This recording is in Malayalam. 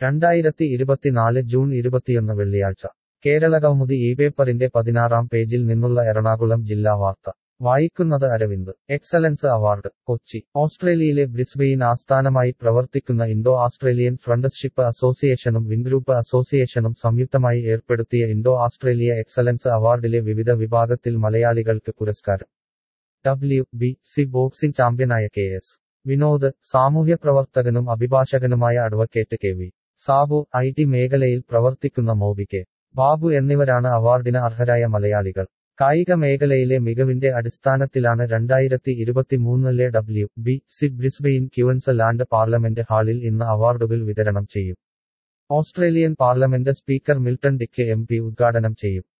2024 ജൂൺ 21 വെള്ളിയാഴ്ച കേരളകൗമുദി പേപ്പറിന്റെ 16-ാം പേജിൽ നിന്നുള്ള എറണാകുളം ജില്ലാ വാർത്ത വായിക്കുന്നത് അരവിന്ദ്. Excellence award Kochi. ഓസ്ട്രേലിയയിലെ ബ്രിസ്ബെയിൻ ആസ്ഥാനമായി പ്രവർത്തിക്കുന്ന ഇൻഡോ ആസ്ട്രേലിയൻ ഫ്രണ്ട്ഷിപ്പ് അസോസിയേഷനും വിൻഗ്രൂപ്പ് അസോസിയേഷനും സംയുക്തമായി ഏർപ്പെടുത്തിയ ഇൻഡോ ആസ്ട്രേലിയ എക്സലൻസ് അവാർഡിലെ വിവിധ വിഭാഗത്തിൽ മലയാളികൾക്ക് പുരസ്കാരം. WBC ബോക്സിംഗ് ചാമ്പ്യനായ KS വിനോദ്, സാമൂഹ്യപ്രവർത്തകനും അഭിഭാഷകനുമായ അഡ്വക്കേറ്റ് KV സാബു, IT മേഖലയിൽ പ്രവർത്തിക്കുന്ന മോബി K ബാബു എന്നിവരാണ് അവാർഡിന് അർഹരായ മലയാളികൾ. കായിക മേഖലയിലെ മികവിന്റെ അടിസ്ഥാനത്തിലാണ് 2023-ലെ WBC Brisbane Queensland parliament ഹാളിൽ ഇന്ന് അവാർഡുകൾ വിതരണം ചെയ്യും. Australian parliament speaker Milton Dick MP ഉദ്ഘാടനം ചെയ്യും.